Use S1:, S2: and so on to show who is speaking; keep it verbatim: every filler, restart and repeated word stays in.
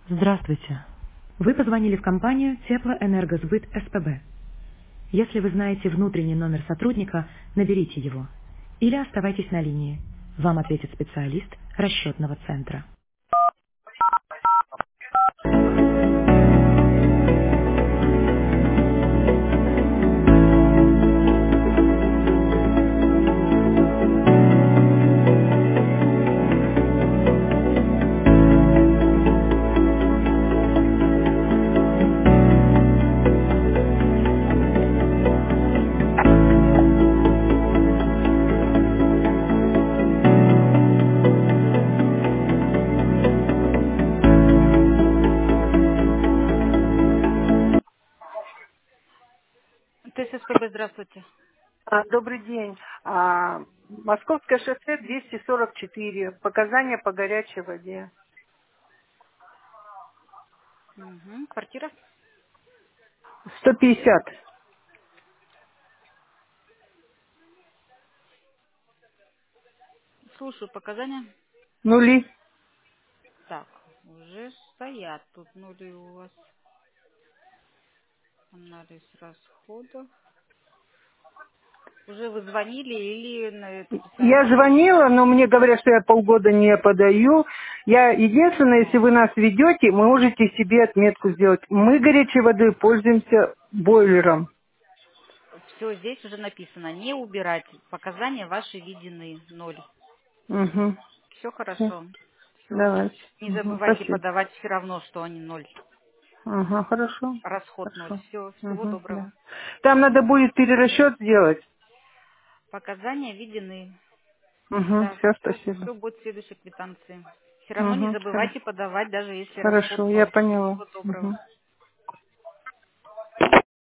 S1: Здравствуйте. Вы позвонили в компанию Теплоэнергосбыт СПБ. Если вы знаете внутренний номер сотрудника, наберите его. Или оставайтесь на линии. Вам ответит специалист расчетного центра. ТССПБ, здравствуйте.
S2: А, Добрый день. А, Московское шоссе двести сорок четыре. Показания по горячей воде.
S1: Мгм. Квартира?
S2: сто пятьдесят.
S1: Слушаю показания.
S2: Нули.
S1: Так, уже стоят тут нули у вас. Анализ расходов. Уже вы звонили или на это писали
S2: Я
S1: запрос?
S2: звонила, но мне говорят, что я полгода не подаю. Я единственное, если вы нас ведете, вы можете себе отметку сделать. Мы горячей водой пользуемся бойлером.
S1: Все здесь уже написано. Не убирать. Показания ваши введены. Ноль.
S2: Угу.
S1: Все
S2: Все.
S1: хорошо. Все.
S2: Давайте.
S1: Не
S2: Угу.
S1: забывайте
S2: Спасибо.
S1: подавать все равно, что они ноль.
S2: Ага, хорошо.
S1: Расход ноль.
S2: Хорошо.
S1: Все. Всего
S2: Угу.
S1: доброго.
S2: Да. Там надо будет перерасчет сделать.
S1: Показания введены.
S2: Угу.
S1: Да,
S2: Все,
S1: все,
S2: спасибо.
S1: все будет в следующей квитанции. Все равно не
S2: Угу.
S1: забывайте подавать, даже если расход
S2: Хорошо, я
S1: ноль.
S2: поняла.
S1: Всего доброго.
S2: Мгм.